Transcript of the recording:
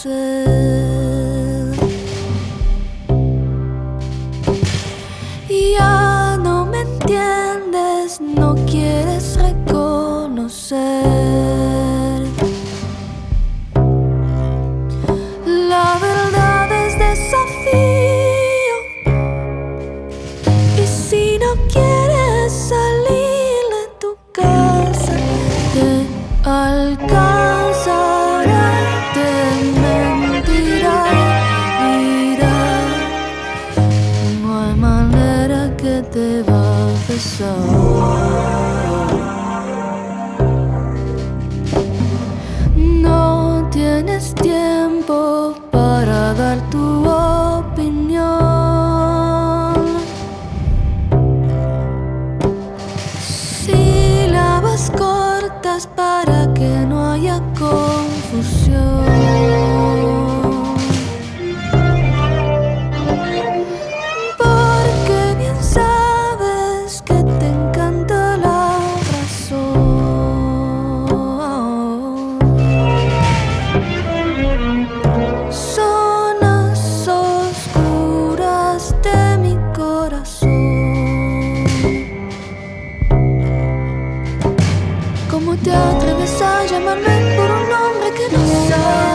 conocer. Ya no me entiendes, no quieres reconocer. La verdad es desafío, y si no quieres salir de tu casa, te alcanzará, te mentirá, dirá: no hay manera que te va a besar. No tienes tiempo para dar tu opinión. Sílabas cortas para que no haya confusión. Porque bien sabes que te encanta la razón. Zonas oscuras de mi corazón. ¿Cómo te atreves a llamarme por un nombre que no sabes?